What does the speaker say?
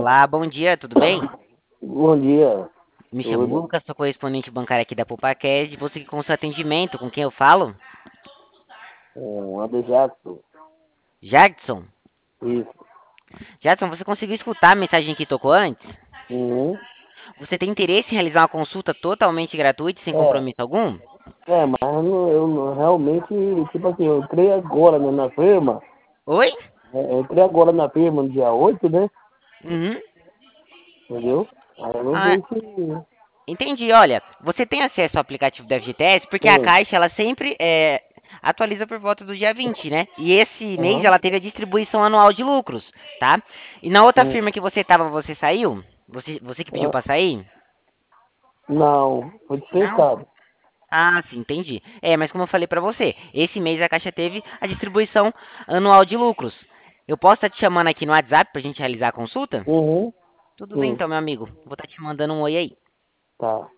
Olá, bom dia, tudo bem? Bom dia, Me chamo tudo. Lucas, sou correspondente bancário aqui da PoupaCast. Você que com seu atendimento, com quem eu falo? Ander Jackson. Jadson. Isso. Jadson, você conseguiu escutar a mensagem que tocou antes? Uhum. Você tem interesse em realizar uma consulta totalmente gratuita e sem É, compromisso algum? mas realmente, tipo assim, eu entrei agora, né, na firma. Oi? Eu entrei agora na firma no dia 8, né? Uhum. Entendeu? Aí eu não Ah, sei se entendi. Olha, você tem acesso ao aplicativo da FGTS porque a tem. Caixa, ela sempre atualiza por volta do dia 20, né? E esse mês Aham. ela teve a distribuição anual de lucros, tá? E na outra Hum. firma que você estava, você saiu? Você que pediu Ah, pra sair? não, foi Não? dispensado. Ah, sim, entendi. Mas como eu falei pra você, esse mês a Caixa teve a distribuição anual de lucros. Eu posso estar te chamando aqui no WhatsApp pra gente realizar a consulta? Uhum. Tudo bem Sim, então, meu amigo. Vou estar te mandando um oi aí. tá.